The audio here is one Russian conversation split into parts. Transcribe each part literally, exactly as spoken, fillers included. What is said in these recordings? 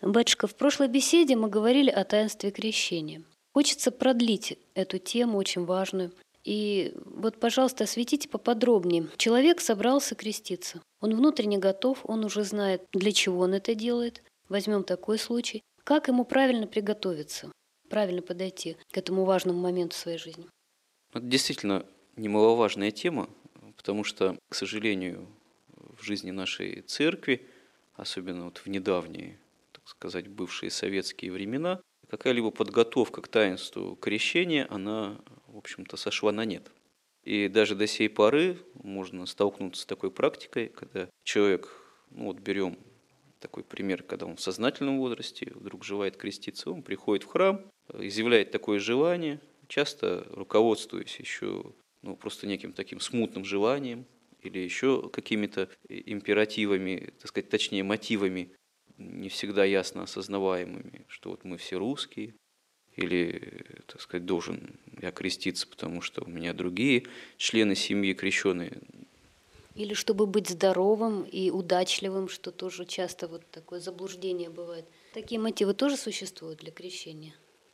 Батюшка, в прошлой беседе мы говорили о таинстве крещения. Хочется продлить эту тему, очень важную. И вот, пожалуйста, осветите поподробнее. Человек собрался креститься. Он внутренне готов, он уже знает, для чего он это делает. Возьмем такой случай. Как ему правильно приготовиться, правильно подойти к этому важному моменту в своей жизни? Это действительно немаловажная тема, потому что, к сожалению, в жизни нашей церкви, особенно вот в недавние, так сказать, бывшие советские времена, какая-либо подготовка к таинству крещения, она, в общем-то, сошла на нет. И даже до сей поры можно столкнуться с такой практикой, когда человек, ну вот берем такой пример, когда он в сознательном возрасте вдруг желает креститься, он приходит в храм, изъявляет такое желание, часто руководствуясь еще ну, просто неким таким смутным желанием или еще какими-то императивами, так сказать, точнее мотивами, не всегда ясно осознаваемыми, что вот мы все русские, или, так сказать, должен я креститься, потому что у меня другие члены семьи крещеные. Или чтобы быть здоровым и удачливым, что тоже часто вот такое заблуждение бывает. Такие мотивы тоже существуют для крещения?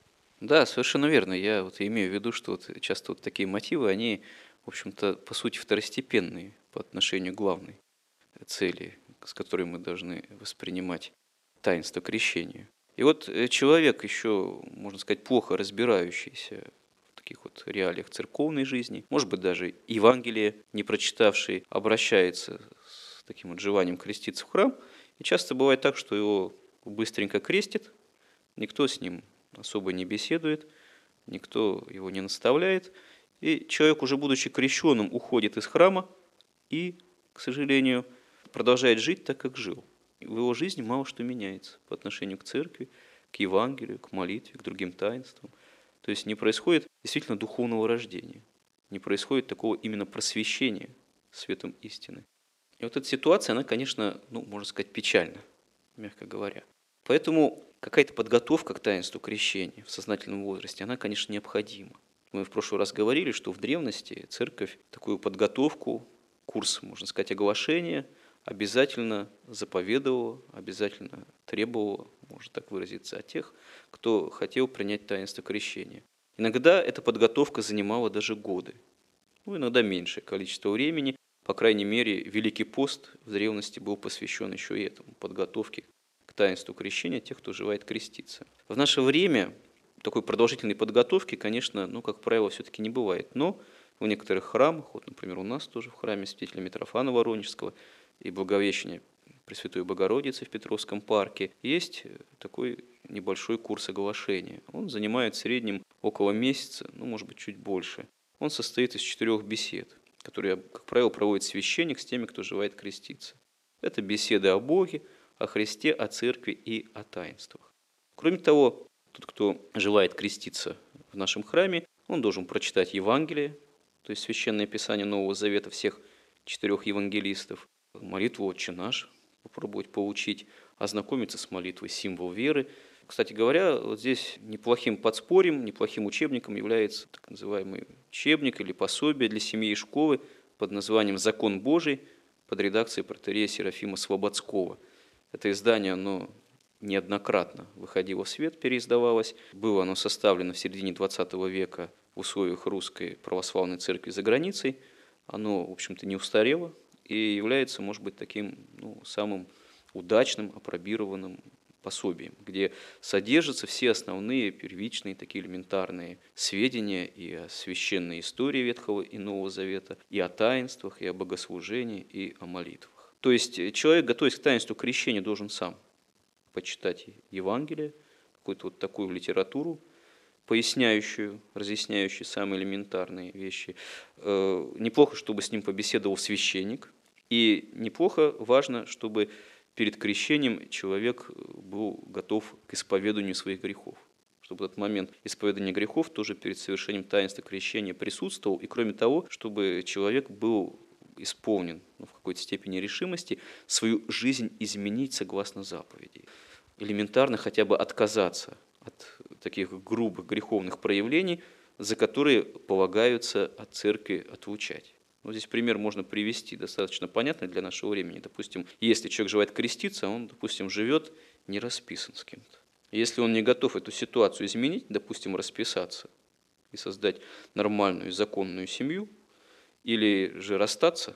Да, совершенно верно. Я вот имею в виду, что вот часто вот такие мотивы, они, в общем-то, по сути, второстепенные по отношению к главной цели, с которой мы должны воспринимать таинство крещения. И вот человек еще, можно сказать, плохо разбирающийся в таких вот реалиях церковной жизни, может быть, даже Евангелие не прочитавший, обращается с таким вот желанием креститься в храм, и часто бывает так, что его быстренько крестит, никто с ним особо не беседует, никто его не наставляет, и человек, уже будучи крещенным, уходит из храма и, к сожалению, продолжает жить так, как жил. В его жизни мало что меняется по отношению к церкви, к Евангелию, к молитве, к другим таинствам. То есть не происходит действительно духовного рождения, не происходит такого именно просвещения светом истины. И вот эта ситуация, она, конечно, ну, можно сказать, печальна, мягко говоря. Поэтому какая-то подготовка к таинству крещения в сознательном возрасте, она, конечно, необходима. Мы в прошлый раз говорили, что в древности церковь такую подготовку, курс, можно сказать, оглашения, обязательно заповедовала, обязательно требовала, можно так выразиться, от тех, кто хотел принять таинство крещения. Иногда эта подготовка занимала даже годы, ну, иногда меньшее количество времени. По крайней мере, Великий пост в древности был посвящен еще и этому, подготовке к таинству крещения тех, кто желает креститься. В наше время такой продолжительной подготовки, конечно, ну, как правило, все-таки не бывает. Но в некоторых храмах, вот, например, у нас тоже в храме святителя Митрофана Воронежского и Благовещения Пресвятой Богородицы в Петровском парке, есть такой небольшой курс оглашения. Он занимает в среднем около месяца, ну, может быть, чуть больше. Он состоит из четырех бесед, которые, как правило, проводит священник с теми, кто желает креститься. Это беседы о Боге, о Христе, о Церкви и о таинствах. Кроме того, тот, кто желает креститься в нашем храме, он должен прочитать Евангелие, то есть Священное Писание Нового Завета всех четырех евангелистов, молитву «Отче наш», попробовать поучить, ознакомиться с молитвой «Символ веры». Кстати говоря, вот здесь неплохим подспорьем, неплохим учебником является так называемый учебник или пособие для семьи и школы под названием «Закон Божий» под редакцией протоиерея Серафима Слободского. Это издание, оно неоднократно выходило в свет, переиздавалось. Было оно составлено в середине двадцатого века в условиях Русской Православной Церкви за границей. Оно, в общем-то, не устарело и является, может быть, таким ну, самым удачным, апробированным пособием, где содержатся все основные первичные, такие элементарные сведения и о священной истории Ветхого и Нового Завета, и о таинствах, и о богослужении, и о молитвах. То есть человек, готовясь к таинству крещения, должен сам почитать Евангелие, какую-то вот такую литературу, поясняющую, разъясняющую самые элементарные вещи. Неплохо, чтобы с ним побеседовал священник, и неплохо, важно, чтобы перед крещением человек был готов к исповеданию своих грехов, чтобы этот момент исповедания грехов тоже перед совершением таинства крещения присутствовал, и кроме того, чтобы человек был исполнен ну, в какой-то степени решимости свою жизнь изменить согласно заповедей. Элементарно хотя бы отказаться от таких грубых греховных проявлений, за которые полагаются от церкви отлучать. Ну, здесь пример можно привести, достаточно понятный для нашего времени. Допустим, если человек желает креститься, он, допустим, живет не расписан с кем-то. Если он не готов эту ситуацию изменить, допустим, расписаться и создать нормальную законную семью, или же расстаться,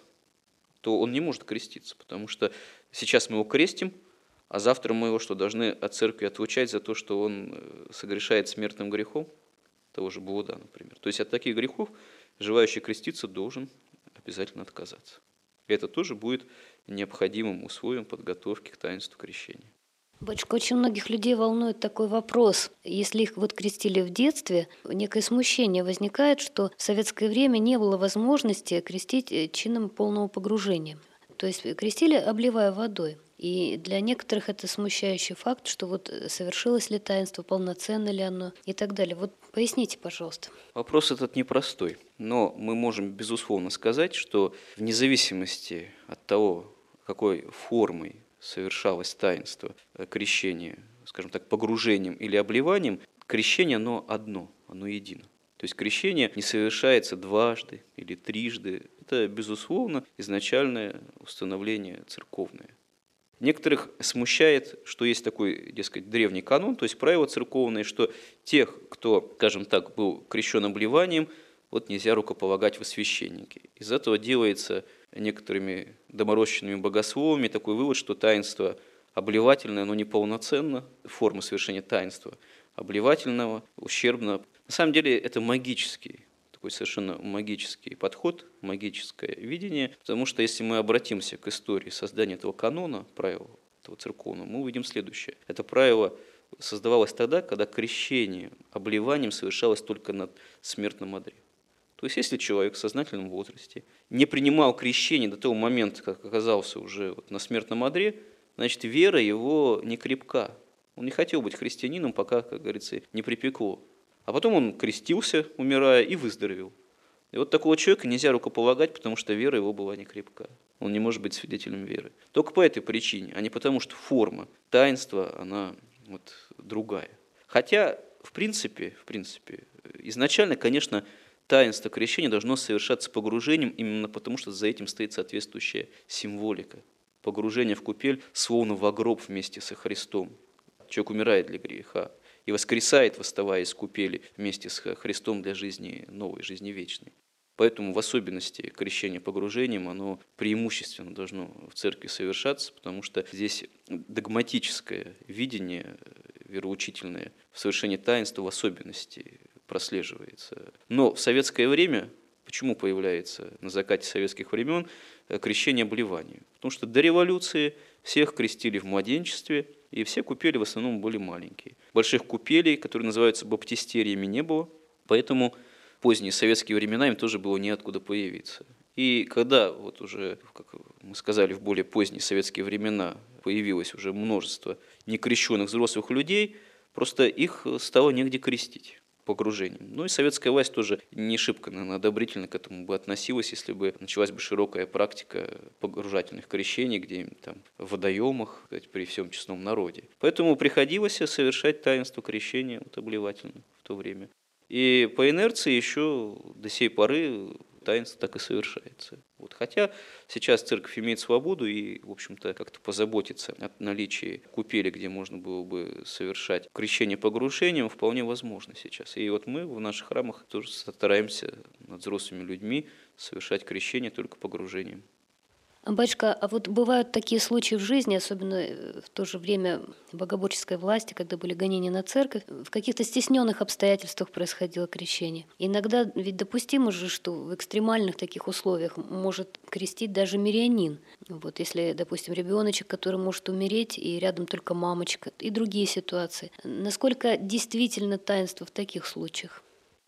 то он не может креститься, потому что сейчас мы его крестим, а завтра мы его что, должны от церкви отлучать за то, что он согрешает смертным грехом, того же блуда, например. То есть от таких грехов желающий креститься должен обязательно отказаться. И это тоже будет необходимым условием подготовки к таинству крещения. Батюшка, очень многих людей волнует такой вопрос. Если их вот крестили в детстве, некое смущение возникает, что в советское время не было возможности крестить чином полного погружения. То есть крестили, обливая водой. И для некоторых это смущающий факт, что вот совершилось ли таинство, полноценно ли оно и так далее. Вот поясните, пожалуйста. Вопрос этот непростой, но мы можем безусловно сказать, что вне зависимости от того, какой формой совершалось таинство крещения, скажем так, погружением или обливанием, крещение оно одно, оно едино. То есть крещение не совершается дважды или трижды. Это, безусловно, изначальное установление церковное. Некоторых смущает, что есть такой, дескать, древний канон, то есть правило церковное, что тех, кто, скажем так, был крещен обливанием, вот нельзя рукополагать во священники. Из этого делается некоторыми доморощенными богословами такой вывод, что таинство обливательное, оно неполноценно, форма совершения таинства обливательного, ущербно. На самом деле это магический, такой совершенно магический подход, магическое видение, потому что если мы обратимся к истории создания этого канона, правила этого церковного, мы увидим следующее. Это правило создавалось тогда, когда крещение обливанием совершалось только на смертном одре. То есть если человек в сознательном возрасте не принимал крещение до того момента, как оказался уже вот на смертном одре, значит вера его не крепка. Он не хотел быть христианином, пока, как говорится, не припекло. А потом он крестился, умирая, и выздоровел. И вот такого человека нельзя рукополагать, потому что вера его была не крепка. Он не может быть свидетелем веры. Только по этой причине, а не потому, что форма таинства, она вот другая. Хотя, в принципе, в принципе, изначально, конечно, таинство крещения должно совершаться погружением, именно потому, что за этим стоит соответствующая символика. Погружение в купель словно в гроб вместе со Христом. Человек умирает для греха и воскресает, восставая из купели вместе с Христом для жизни новой, жизни вечной. Поэтому в особенности крещение погружением, оно преимущественно должно в церкви совершаться, потому что здесь догматическое видение вероучительное в совершении таинства в особенности прослеживается. Но в советское время, почему появляется на закате советских времен крещение обливанием? Потому что до революции всех крестили в младенчестве, и все купели в основном были маленькие. Больших купелей, которые называются баптистериями, не было, поэтому в поздние советские времена им тоже было неоткуда появиться. И когда, вот уже, как мы сказали, в более поздние советские времена появилось уже множество некрещенных взрослых людей, просто их стало негде крестить погружением. Ну и советская власть тоже не шибко, наверное, одобрительно к этому бы относилась, если бы началась бы широкая практика погружательных крещений где-нибудь там в водоемах, сказать, при всем честном народе. Поэтому приходилось совершать таинство крещения вот, обливательное в то время. И по инерции еще до сей поры таинство так и совершается. Вот. Хотя сейчас церковь имеет свободу и, в общем-то, как-то позаботиться о наличии купели, где можно было бы совершать крещение погружением, вполне возможно сейчас. И вот мы в наших храмах тоже стараемся над взрослыми людьми совершать крещение только погружением. Батюшка, а вот бывают такие случаи в жизни, особенно в то же время богоборческой власти, когда были гонения на церковь, в каких-то стесненных обстоятельствах происходило крещение. Иногда ведь допустимо же, что в экстремальных таких условиях может крестить даже мирянин. Вот если, допустим, ребеночек, который может умереть, и рядом только мамочка, и другие ситуации. Насколько действительно таинство в таких случаях?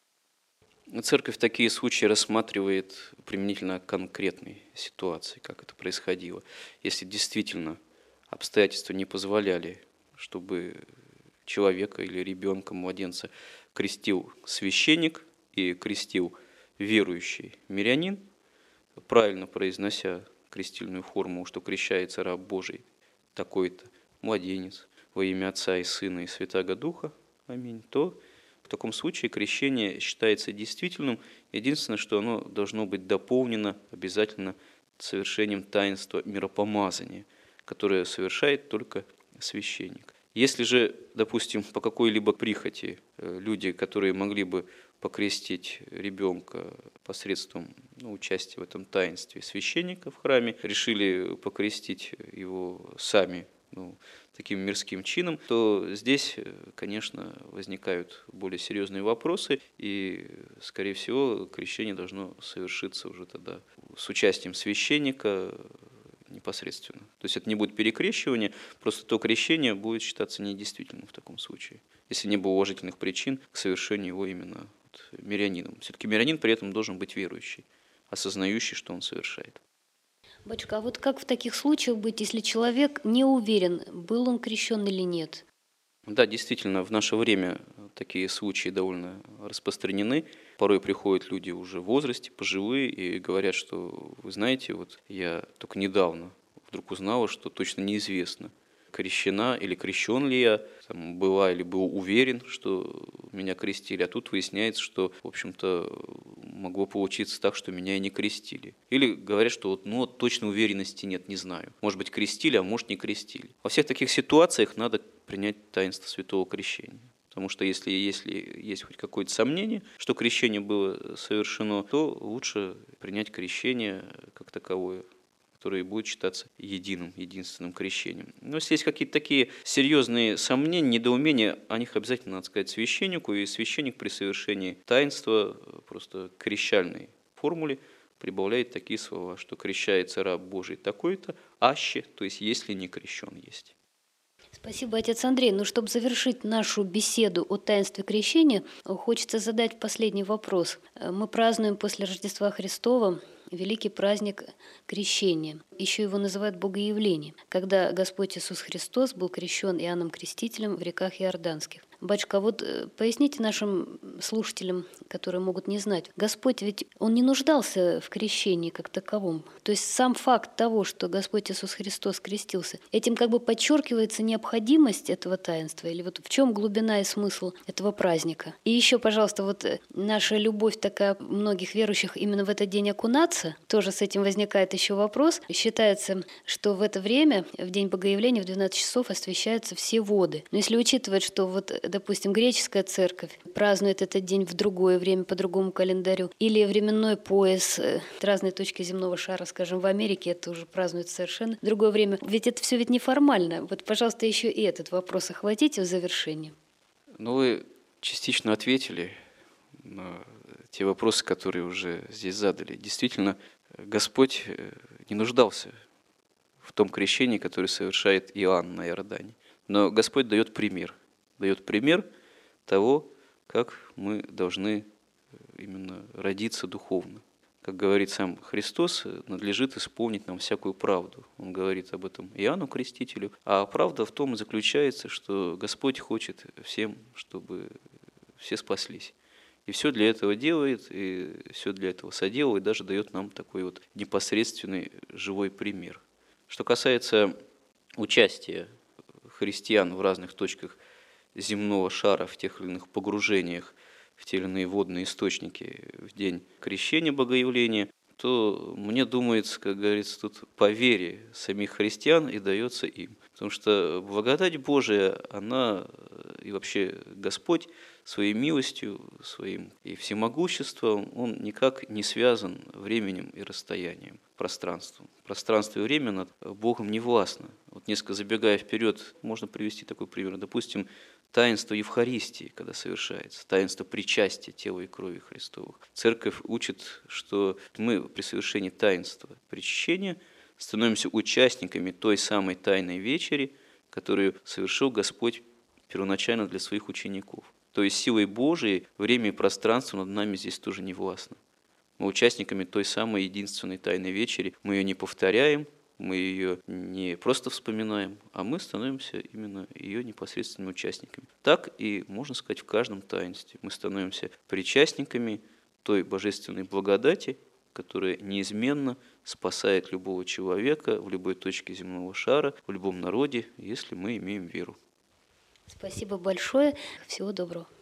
Церковь такие случаи рассматривает применительно к конкретной ситуации, как это происходило. Если действительно обстоятельства не позволяли, чтобы человека или ребенка, младенца крестил священник и крестил верующий мирянин, правильно произнося крестильную формулу, что крещается раб Божий, такой-то младенец во имя Отца и Сына и Святаго Духа, аминь, то в таком случае крещение считается действительным. Единственное, что оно должно быть дополнено обязательно совершением таинства миропомазания, которое совершает только священник. Если же, допустим, по какой-либо прихоти э, люди, которые могли бы покрестить ребенка посредством ну, участия в этом таинстве священника в храме, решили покрестить его сами ну, таким мирским чином, то здесь, конечно, возникают более серьезные вопросы, и, скорее всего, крещение должно совершиться уже тогда с участием священника непосредственно. То есть это не будет перекрещивание, просто то крещение будет считаться недействительным в таком случае, если не было уважительных причин к совершению его именно вот мирянином. Все-таки мирянин при этом должен быть верующий, осознающий, что он совершает. Батюшка, а вот как в таких случаях быть, если человек не уверен, был он крещен или нет? Да, действительно, в наше время такие случаи довольно распространены. Порой приходят люди уже в возрасте, пожилые, и говорят, что, вы знаете, вот я только недавно вдруг узнала, что точно неизвестно, крещена или крещен ли я, там, была или был уверен, что меня крестили, а тут выясняется, что, в общем-то, могло получиться так, что меня и не крестили. Или говорят, что вот, ну, точной уверенности нет, не знаю. Может быть, крестили, а может, не крестили. Во всех таких ситуациях надо принять таинство святого крещения. Потому что если, если есть хоть какое-то сомнение, что крещение было совершено, то лучше принять крещение как таковое, которое будет считаться единым, единственным крещением. Но если есть какие-то такие серьезные сомнения, недоумения, о них обязательно надо сказать священнику, и священник при совершении таинства просто к крещальной формуле прибавляет такие слова, что крещается раб Божий такой-то, аще, то есть если не крещен есть. Спасибо, отец Андрей. Ну, чтобы завершить нашу беседу о таинстве крещения, хочется задать последний вопрос. Мы празднуем после Рождества Христова великий праздник крещения. Еще его называют Богоявление, когда Господь Иисус Христос был крещен Иоанном Крестителем в реках Иорданских. Батюшка, вот поясните нашим слушателям, которые могут не знать, Господь ведь Он не нуждался в крещении как таковом. То есть сам факт того, что Господь Иисус Христос крестился, этим как бы подчеркивается необходимость этого таинства, или вот в чем глубина и смысл этого праздника. И еще, пожалуйста, вот наша любовь такая многих верующих именно в этот день окунаться, тоже с этим возникает еще вопрос. Считается, что в это время, в день Богоявления, в двенадцать часов освящаются все воды. Но если учитывать, что вот, допустим, греческая церковь празднует этот день в другое время, по другому календарю, или временной пояс, разные точки земного шара, скажем, в Америке это уже празднуют совершенно в другое время. Ведь это все ведь неформально. Вот, пожалуйста, еще и этот вопрос охватите в завершении. Ну, вы частично ответили на те вопросы, которые уже здесь задали. Действительно, Господь не нуждался в том крещении, которое совершает Иоанн на Иордане. Но Господь дает пример. Дает пример того, как мы должны именно родиться духовно. Как говорит сам Христос, надлежит исполнить нам всякую правду. Он говорит об этом Иоанну Крестителю. А правда в том и заключается, что Господь хочет всем, чтобы все спаслись. И все для этого делает, и все для этого соделал, и даже дает нам такой вот непосредственный живой пример. Что касается участия христиан в разных точках земного шара, в тех или иных погружениях, в те или иные водные источники в день крещения Богоявления, то мне думается, как говорится, тут по вере самих христиан и дается им. Потому что благодать Божия, она и вообще Господь своей милостью, своим и всемогуществом, Он никак не связан временем и расстоянием, пространством. Пространство и время над Богом не властно. Вот несколько забегая вперед, можно привести такой пример. Допустим, таинство Евхаристии, когда совершается, таинство причастия тела и крови Христовых. Церковь учит, что мы при совершении таинства причащения становимся участниками той самой тайной вечери, которую совершил Господь первоначально для своих учеников. То есть силой Божией время и пространство над нами здесь тоже не властно. Мы участниками той самой единственной тайной вечери, мы ее не повторяем, мы ее не просто вспоминаем, а мы становимся именно ее непосредственными участниками. Так и, можно сказать, в каждом таинстве мы становимся причастниками той божественной благодати, которая неизменно спасает любого человека в любой точке земного шара, в любом народе, если мы имеем веру. Спасибо большое. Всего доброго.